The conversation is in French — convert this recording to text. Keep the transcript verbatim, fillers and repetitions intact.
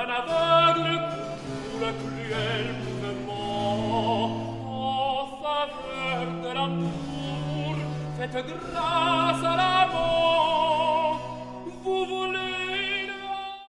un aveugle pour le cruel mouvement. En faveur de l'amour, faites grâce à l'amour.